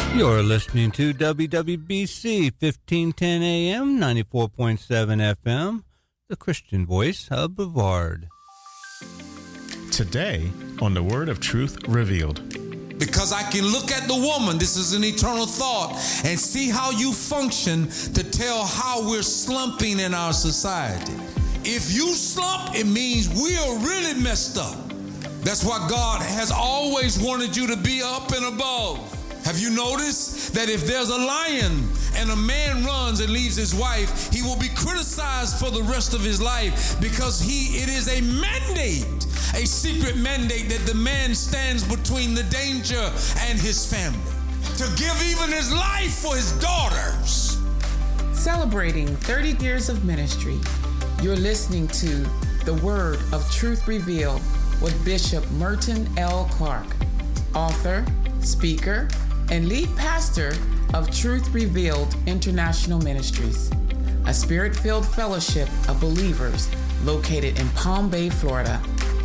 You're listening to WWBC 1510 AM, 94.7 FM, the Christian voice of Brevard. Today on the Word of Truth Revealed. Because I can look at the woman, this is an eternal thought, and see how you function to tell how we're slumping in our society. If you slump, it means we are really messed up. That's why God has always wanted you to be up and above. Have you noticed that if there's a lion and a man runs and leaves his wife, he will be criticized for the rest of his life because it is a mandate, a secret mandate that the man stands between the danger and his family to give even his life for his daughters. Celebrating 30 years of ministry, you're listening to The Word of Truth Revealed with Bishop Merton L. Clark, author, speaker, and lead pastor of Truth Revealed International Ministries, a spirit-filled fellowship of believers located in Palm Bay, Florida.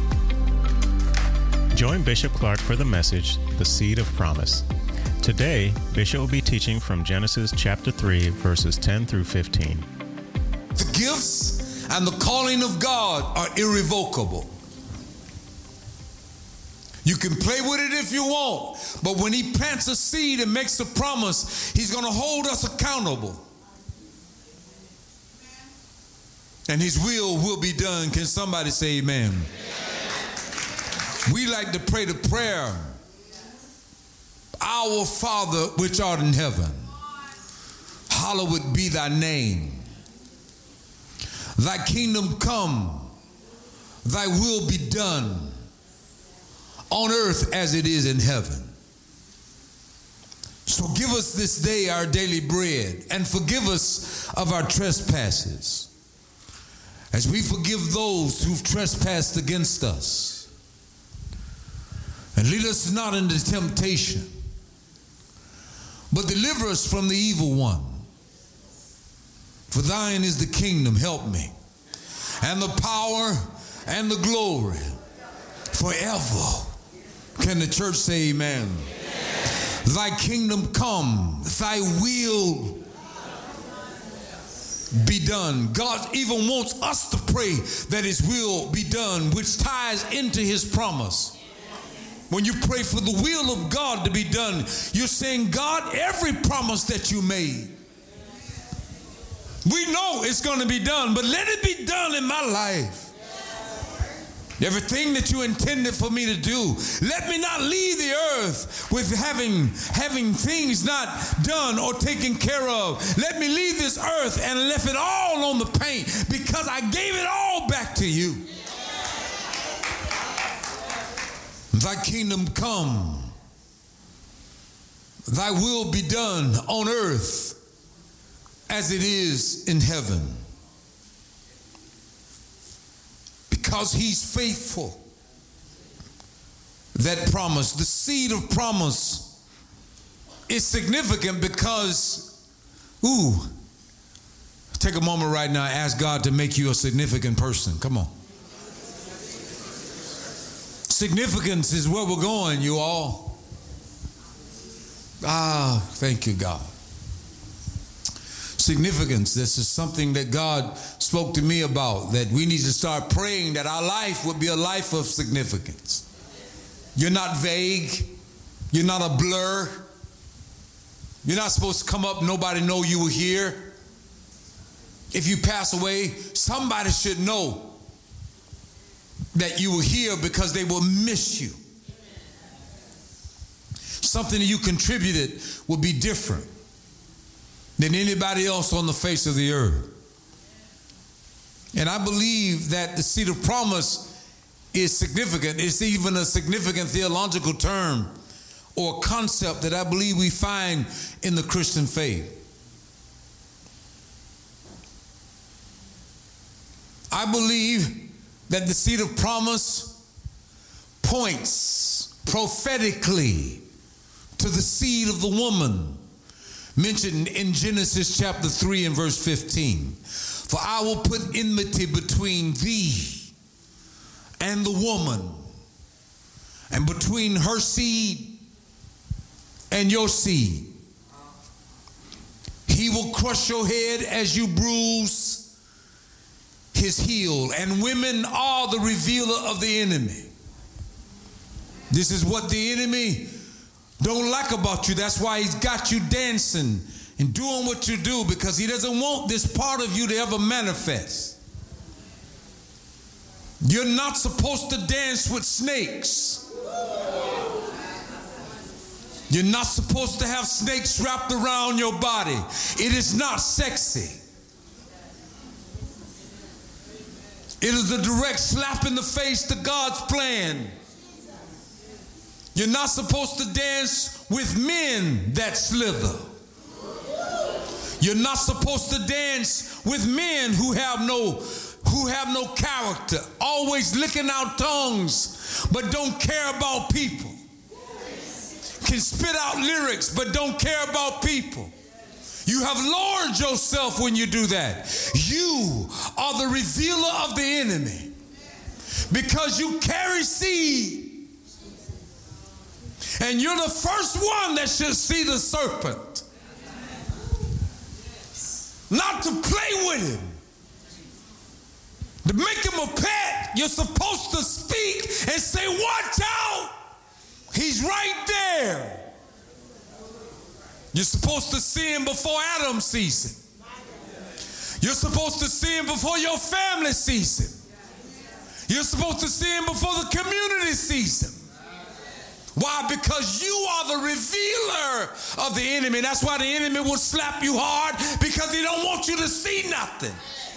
Join Bishop Clark for the message, The Seed of Promise. Today, Bishop will be teaching from Genesis chapter 3, verses 10 through 15. The gifts and the calling of God are irrevocable. You can play with it if you want, but when he plants a seed and makes a promise, he's going to hold us accountable. And his will be done. Can somebody say amen? We like to pray the prayer, Our Father which art in heaven, hallowed be thy name. Thy kingdom come, thy will be done on earth as it is in heaven. So give us this day our daily bread, and forgive us of our trespasses, as we forgive those who've trespassed against us. And lead us not into temptation, but deliver us from the evil one. For thine is the kingdom, help me, and the power and the glory forever. Can the church say amen? Amen. Thy kingdom come, thy will be done. God even wants us to pray that his will be done, which ties into his promise. When you pray for the will of God to be done, you're saying, God, every promise that you made, we know it's going to be done, but let it be done in my life. Everything that you intended for me to do, let me not leave the earth with having things not done or taken care of. Let me leave this earth and left it all on the paint, because I gave it all back to you. Thy kingdom come, thy will be done on earth as it is in heaven. Because he's faithful. That promise, the seed of promise, is significant because, take a moment right now and ask God to make you a significant person. Come on. Significance is where we're going, you all. Thank you, God. Significance. This is something that God spoke to me about, that we need to start praying that our life would be a life of significance. You're not vague. You're not a blur. You're not supposed to come up, nobody know you were here. If you pass away, somebody should know that you were here, because they will miss you. Something that you contributed will be different than anybody else on the face of the earth. And I believe that the seed of promise is significant. It's even a significant theological term or concept that I believe we find in the Christian faith. I believe that the seed of promise points prophetically to the seed of the woman mentioned in Genesis chapter 3 and verse 15. For I will put enmity between thee and the woman, and between her seed and your seed. He will crush your head as you bruise his heel. And women are the revealer of the enemy. This is what the enemy don't like about you. That's why he's got you dancing and doing what you do, because he doesn't want this part of you to ever manifest. You're not supposed to dance with snakes. You're not supposed to have snakes wrapped around your body. It is not sexy. It is a direct slap in the face to God's plan. You're not supposed to dance with men that slither. You're not supposed to dance with men who have no character, always licking out tongues, but don't care about people. Can spit out lyrics, but don't care about people. You have lowered yourself when you do that. You are the revealer of the enemy, because you carry seed. And you're the first one that should see the serpent. Not to play with him. To make him a pet, you're supposed to speak and say, watch out. He's right there. You're supposed to see him before Adam sees him. You're supposed to see him before your family sees him. You're supposed to see him before the community sees him. Why? Because you are the revealer of the enemy. That's why the enemy will slap you hard, because he don't want you to see nothing.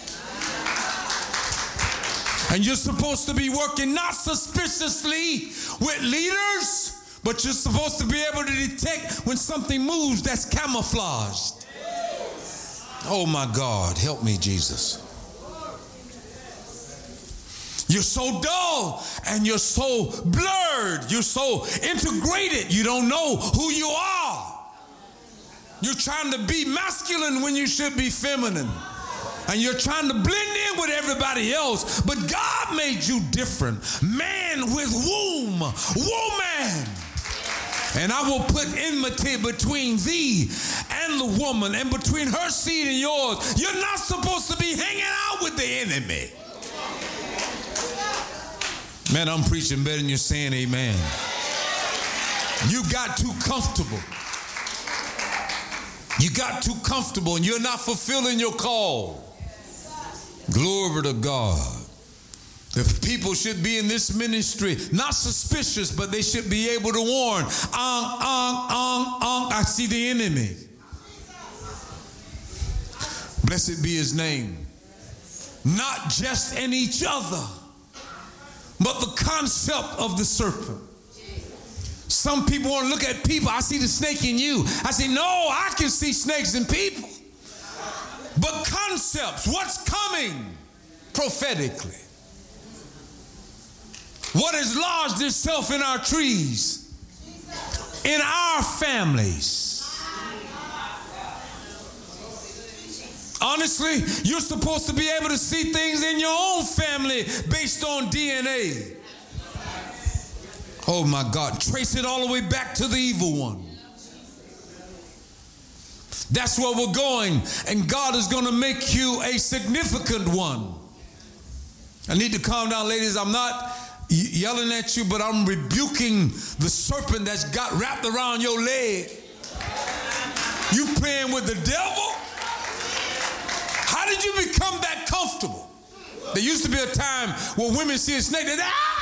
And you're supposed to be working not suspiciously with leaders, but you're supposed to be able to detect when something moves that's camouflaged. Oh my God, help me, Jesus. You're so dull and you're so blurred. You're so integrated. You don't know who you are. You're trying to be masculine when you should be feminine. And you're trying to blend in with everybody else. But God made you different. Man with womb, woman. And I will put enmity between thee and the woman, and between her seed and yours. You're not supposed to be hanging out with the enemy. Man, I'm preaching better than you're saying amen. You got too comfortable. You got too comfortable and you're not fulfilling your call. Glory to God. The people should be in this ministry, not suspicious, but they should be able to warn. I see the enemy. Blessed be his name. Not just in each other, but the concept of the serpent. Some people want to look at people. I see the snake in you. I say, no, I can see snakes in people. But concepts, what's coming prophetically? What has lodged itself in our trees, in our families? Honestly, you're supposed to be able to see things in your own family based on DNA. Oh my God, trace it all the way back to the evil one. That's where we're going, and God is going to make you a significant one. I need to calm down, ladies. I'm not yelling at you, but I'm rebuking the serpent that's got wrapped around your leg. You playing with the devil? How did you become that comfortable? There used to be a time when women see a snake, they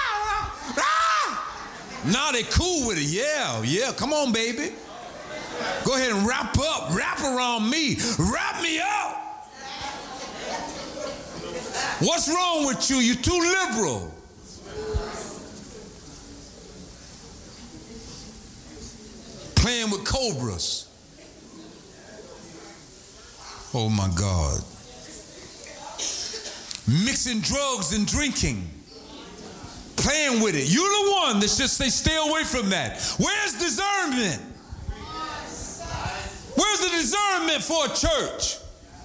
now they cool with it. Yeah, come on, baby. Go ahead and wrap around me. Wrap me up. What's wrong with you? You're too liberal. Playing with cobras. Oh my God. Mixing drugs and drinking. Playing with it. You're the one that should say, stay away from that. Where's discernment? Where's the discernment for a church?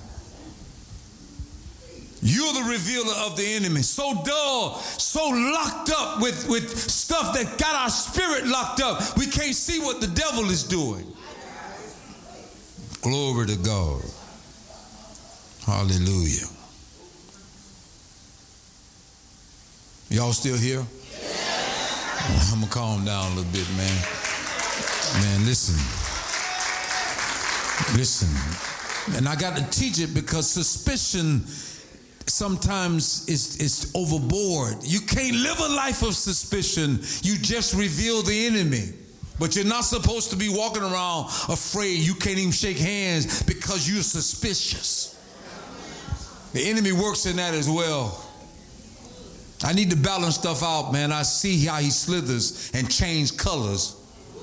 You're the revealer of the enemy. So dull, so locked up with stuff that got our spirit locked up. We can't see what the devil is doing. Glory to God. Hallelujah. Y'all still here? I'm going to calm down a little bit, man. Man, listen. And I got to teach it because suspicion sometimes is overboard. You can't live a life of suspicion. You just reveal the enemy. But you're not supposed to be walking around afraid. You can't even shake hands because you're suspicious. The enemy works in that as well. I need to balance stuff out, man. I see how he slithers and changes colors.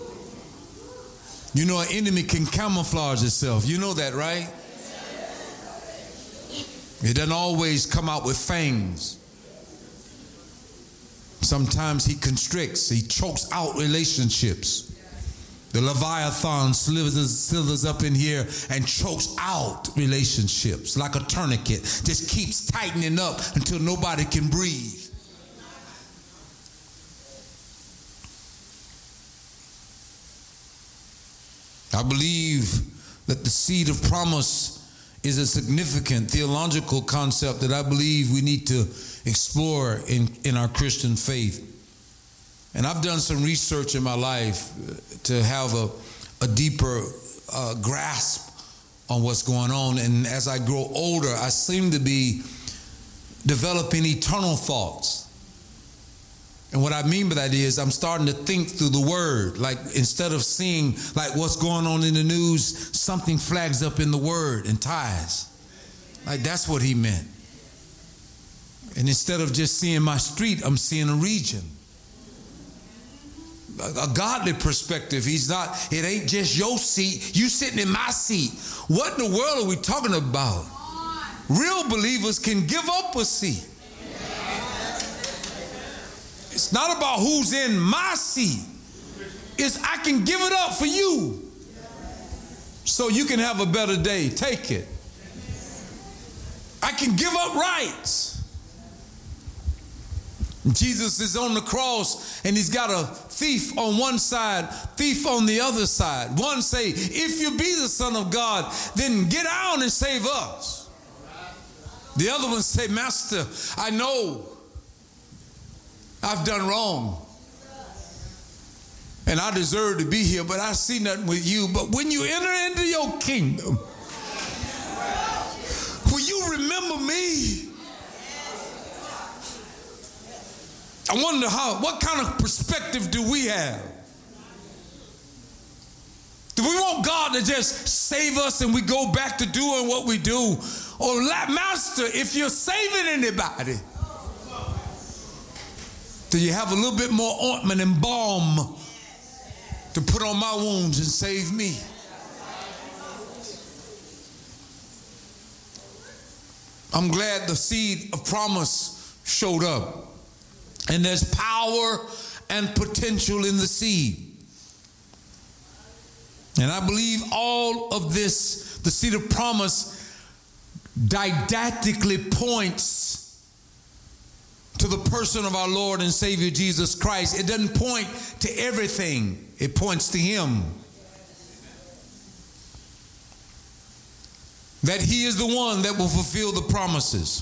You know, an enemy can camouflage itself. You know that, right? It doesn't always come out with fangs. Sometimes he constricts, he chokes out relationships. The Leviathan slithers up in here and chokes out relationships like a tourniquet. Just keeps tightening up until nobody can breathe. I believe that the seed of promise is a significant theological concept that I believe we need to explore in our Christian faith. And I've done some research in my life to have a deeper grasp on what's going on. And as I grow older, I seem to be developing eternal thoughts. And what I mean by that is I'm starting to think through the word. Like instead of seeing like what's going on in the news, something flags up in the word and ties. Like that's what he meant. And instead of just seeing my street, I'm seeing a region. A godly perspective. It ain't just your seat. You sitting in my seat. What in the world are we talking about? Real believers can give up a seat. It's not about who's in my seat. It's I can give it up for you so you can have a better day. Take it. I can give up rights. Jesus is on the cross and he's got a thief on one side, thief on the other side. One say, if you be the Son of God, then get down and save us. The other one say, Master, I know I've done wrong and I deserve to be here, but I see nothing with you. But when you enter into your kingdom, will you remember me? I wonder what kind of perspective do we have? Do we want God to just save us and we go back to doing what we do? Or Master, if you're saving anybody, do you have a little bit more ointment and balm to put on my wounds and save me? I'm glad the seed of promise showed up. And there's power and potential in the seed. And I believe all of this, the seed of promise, didactically points to the person of our Lord and Savior Jesus Christ. It doesn't point to everything. It points to him. That he is the one that will fulfill the promises.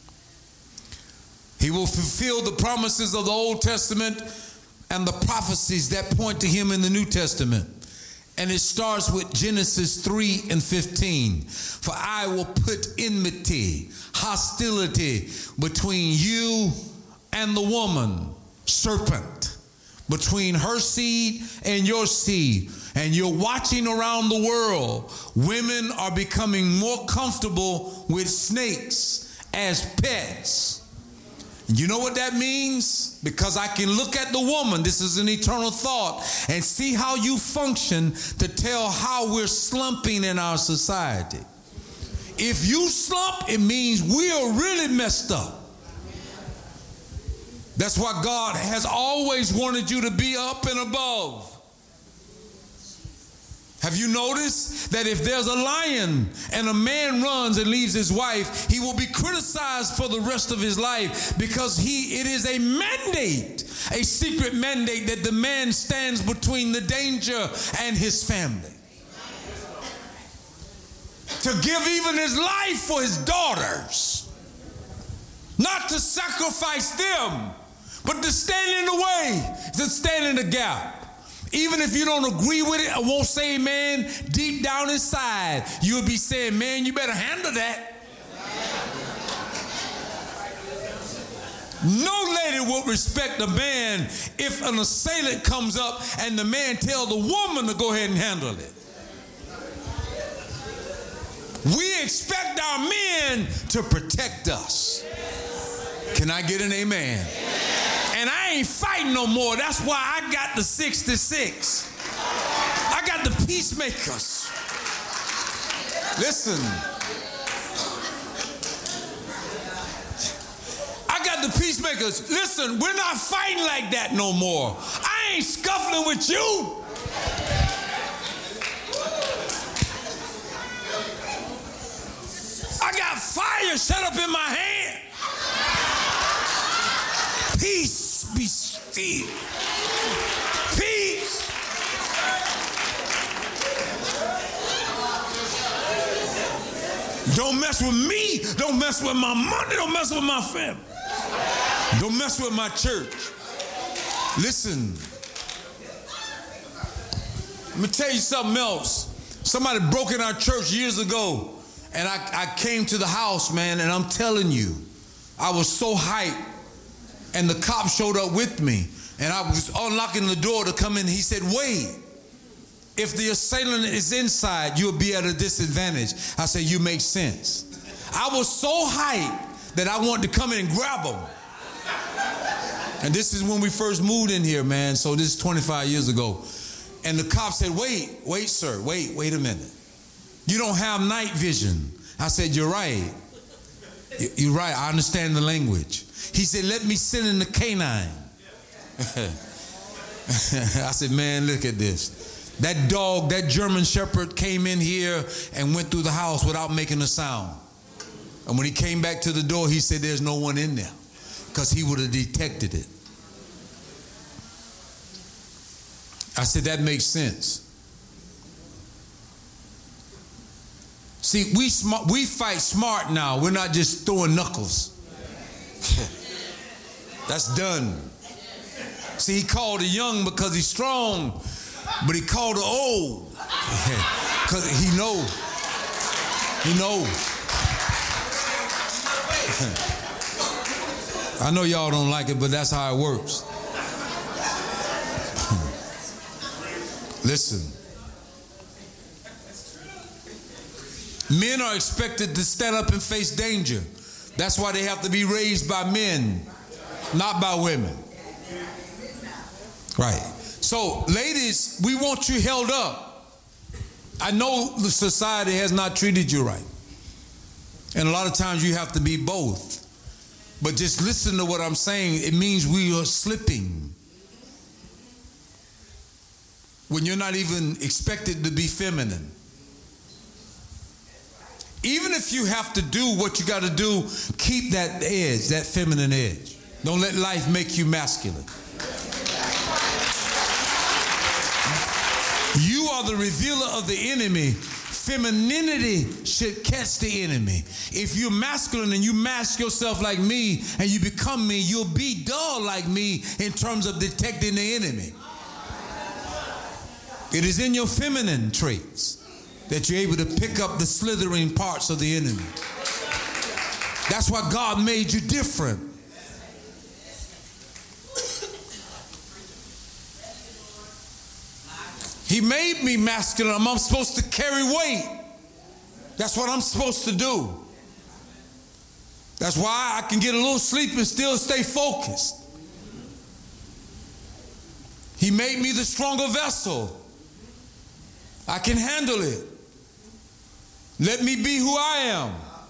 He will fulfill the promises of the Old Testament and the prophecies that point to him in the New Testament. And it starts with Genesis 3:15. For I will put enmity, hostility between you and the woman, serpent, between her seed and your seed. And you're watching around the world. Women are becoming more comfortable with snakes as pets. You know what that means? Because I can look at the woman, this is an eternal thought, and see how you function to tell how we're slumping in our society. If you slump, it means we are really messed up. That's why God has always wanted you to be up and above. Have you noticed that if there's a lion and a man runs and leaves his wife, he will be criticized for the rest of his life because it is a mandate, a secret mandate that the man stands between the danger and his family. to give even his life for his daughters. Not to sacrifice them, but to stand in the way, to stand in the gap. Even if you don't agree with it, I won't say amen, deep down inside, you'll be saying, man, you better handle that. No lady will respect a man if an assailant comes up and the man tells the woman to go ahead and handle it. We expect our men to protect us. Can I get an amen? And I ain't fighting no more. That's why I got the 66. I got the peacemakers. Listen. I got the peacemakers. Listen, we're not fighting like that no more. I ain't scuffling with you. I got fire shut up in my hand. Peace be still. Peace. Don't mess with me. Don't mess with my money. Don't mess with my family. Don't mess with my church. Listen. Let me tell you something else. Somebody broke in our church years ago. And I came to the house, man, and I'm telling you, I was so hyped. And the cop showed up with me. And I was unlocking the door to come in. He said, wait, if the assailant is inside, you'll be at a disadvantage. I said, you make sense. I was so hyped that I wanted to come in and grab him. And this is when we first moved in here, man. So this is 25 years ago. And the cop said, wait, sir, wait a minute. You don't have night vision. I said, you're right. You're right. I understand the language. He said, let me send in the canine. I said, man, look at this. That dog, that German Shepherd came in here and went through the house without making a sound. And when he came back to the door, he said, there's no one in there, because he would have detected it. I said, that makes sense. See, we fight smart now. We're not just throwing knuckles. That's done. See, he called the young because he's strong, but he called the old because he know. He know. I know y'all don't like it, but that's how it works. Listen. Men are expected to stand up and face danger. That's why they have to be raised by men, not by women. Right. So, ladies, we want you held up. I know the society has not treated you right. And a lot of times you have to be both. But just listen to what I'm saying. It means we are slipping. When you're not even expected to be feminine. Even if you have to do what you got to do, keep that edge, that feminine edge. Don't let life make you masculine. You are the revealer of the enemy. Femininity should catch the enemy. If you're masculine and you mask yourself like me and you become me, you'll be dull like me in terms of detecting the enemy. It is in your feminine traits that you're able to pick up the slithering parts of the enemy. That's why God made you different. He made me masculine. I'm supposed to carry weight. That's what I'm supposed to do. That's why I can get a little sleep and still stay focused. He made me the stronger vessel. I can handle it. Let me be who I am.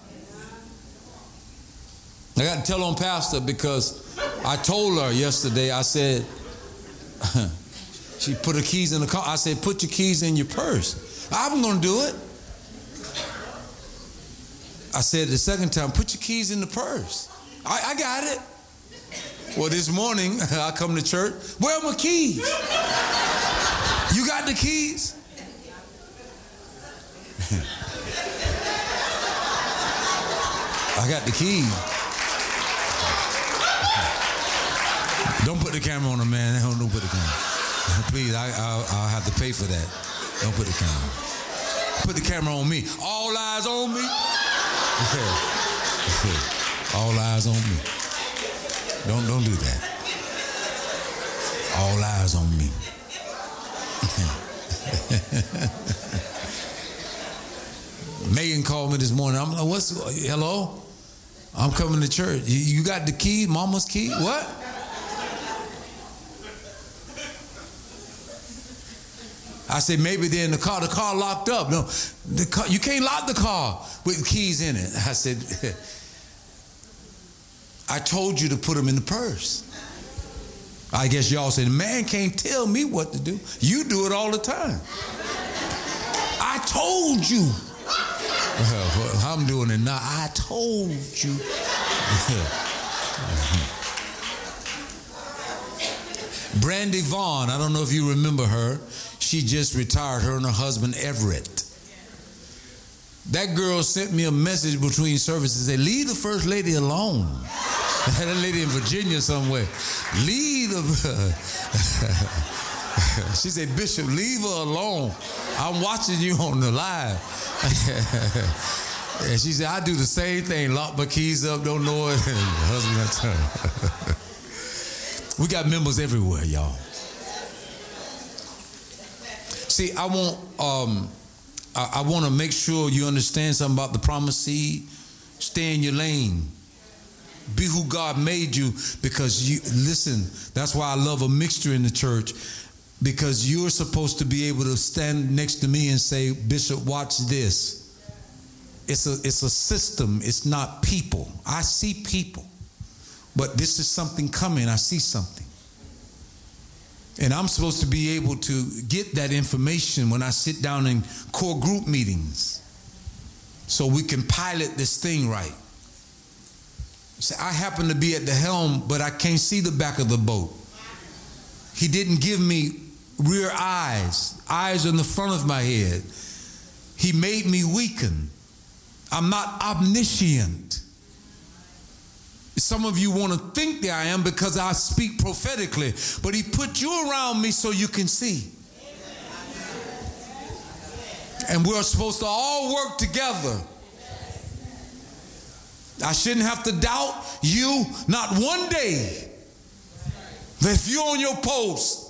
I got to tell on Pastor because I told her yesterday, I said, she put her keys in the car. I said, put your keys in your purse. I'm going to do it. I said the second time, put your keys in the purse. I got it. Well, this morning, I come to church. Where are my keys? You got the keys? I got the keys. Don't put the camera on him, man. Don't put the camera. Please, I'll have to pay for that. Don't put the camera. Put the camera on me. All eyes on me. All eyes on me. Don't do that. All eyes on me. Megan called me this morning. I'm like, hello? I'm coming to church. You got the key, mama's key? What? I said, maybe they're in the car. The car locked up. No, the car, you can't lock the car with keys in it. I said, I told you to put them in the purse. I guess y'all said, man can't tell me what to do. You do it all the time. I told you. Well, I'm doing it now. I told you. Brandy Vaughn, I don't know if you remember her. She just retired, her and her husband Everett. That girl sent me a message between services and said, leave the first lady alone. That lady in Virginia somewhere. Leave the... She said, Bishop, leave her alone. I'm watching you on the live. And she said, I do the same thing. Lock my keys up, don't know it. And husband, we got members everywhere, y'all. See, I want to make sure you understand something about the promised seed. Stay in your lane. Be who God made you, because you listen. That's why I love a mixture in the church, because you're supposed to be able to stand next to me and say, Bishop, watch this. It's a system. It's not people. I see people, but this is something coming. I see something. And I'm supposed to be able to get that information when I sit down in core group meetings so we can pilot this thing right. So I happen to be at the helm, but I can't see the back of the boat. He didn't give me rear eyes in the front of my head. He made me weaken. I'm not omniscient. Some of you want to think that I am because I speak prophetically, but he put you around me so you can see. And we're supposed to all work together. I shouldn't have to doubt you not one day that if you're on your post,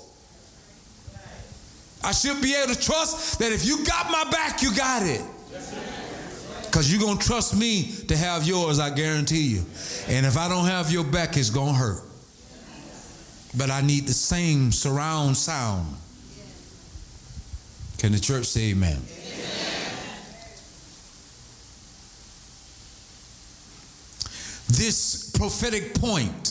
I should be able to trust that if you got my back, you got it. Because you're going to trust me to have yours, I guarantee you. And if I don't have your back, it's going to hurt. But I need the same surround sound. Can the church say amen? This prophetic point,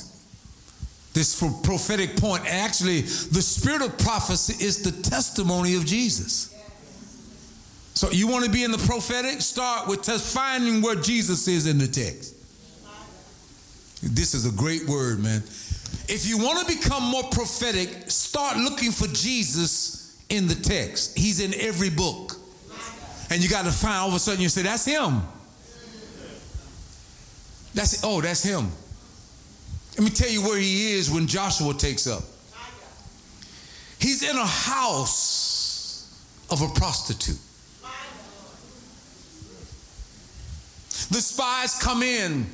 actually, the spirit of prophecy is the testimony of Jesus. So you want to be in the prophetic? Start with finding where Jesus is in the text. This is a great word, man. If you want to become more prophetic, start looking for Jesus in the text. He's in every book. And you got to find, all of a sudden you say, that's him. That's him. Let me tell you where he is when Joshua takes up. He's in a house of a prostitute. The spies come in.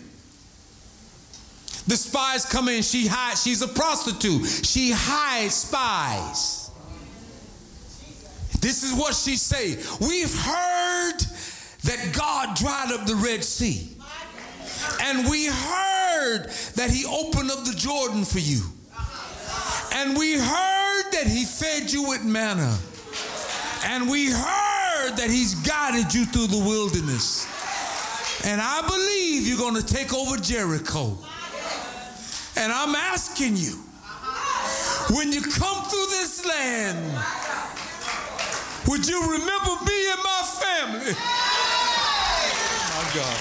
She hides. She's a prostitute. She hides spies. This is what she say. We've heard that God dried up the Red Sea. And we heard that he opened up the Jordan for you. And we heard that he fed you with manna. And we heard that he's guided you through the wilderness. And I believe you're going to take over Jericho. And I'm asking you, when you come through this land, would you remember me and my family? Oh my God.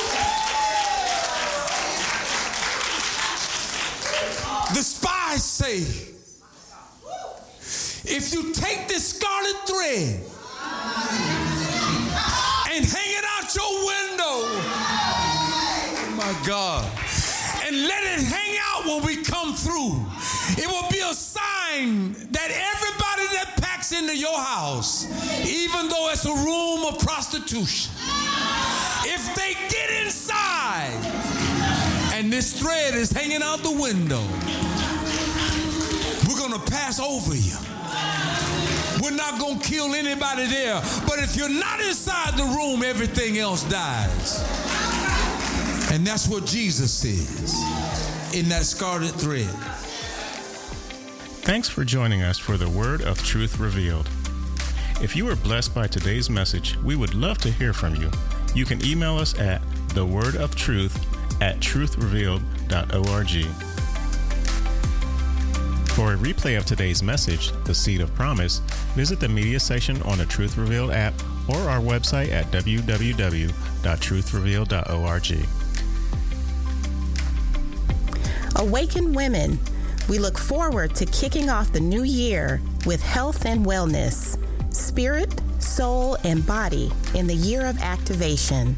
The spies say, if you take this scarlet thread and hang it out your window when we come through, it will be a sign that everybody that packs into your house, even though it's a room of prostitution, if they get inside and this thread is hanging out the window, we're going to pass over you. We're not going to kill anybody there. But if you're not inside the room, everything else dies. And that's what Jesus says in that scarlet thread. Thanks for joining us for the Word of Truth Revealed. If you were blessed by today's message, we would love to hear from you. You can email us at thewordofTruth@truthrevealed.org. For a replay of today's message, The Seed of Promise, visit the media section on the Truth Revealed app or our website at www.truthrevealed.org. Awaken Women. We look forward to kicking off the new year with health and wellness, spirit, soul, and body in the year of activation.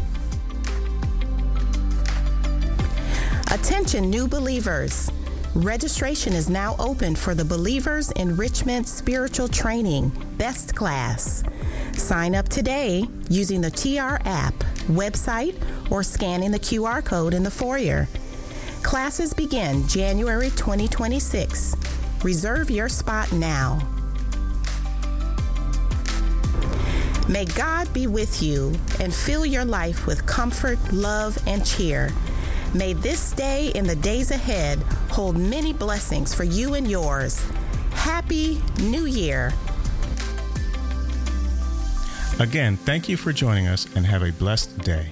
Attention, new believers. Registration is now open for the Believers Enrichment Spiritual Training Best Class. Sign up today using the TR app, website, or scanning the QR code in the foyer. Classes begin January 2026. Reserve your spot now. May God be with you and fill your life with comfort, love, and cheer. May this day and the days ahead hold many blessings for you and yours. Happy New Year. Again, thank you for joining us and have a blessed day.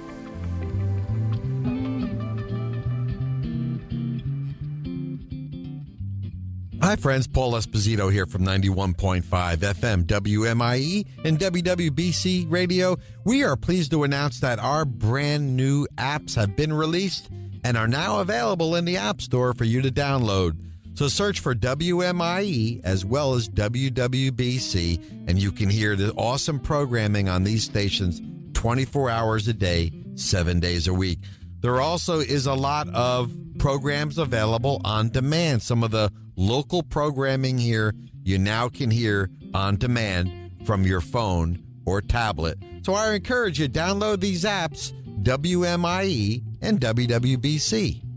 Hi friends, Paul Esposito here from 91.5 FM WMIE and WWBC Radio. We are pleased to announce that our brand new apps have been released and are now available in the App Store for you to download. So search for WMIE as well as WWBC and you can hear the awesome programming on these stations 24 hours a day, 7 days a week. There also is a lot of programs available on demand. Some of the local programming here you now can hear on demand from your phone or tablet. So I encourage you, download these apps, WMIE and WWBC.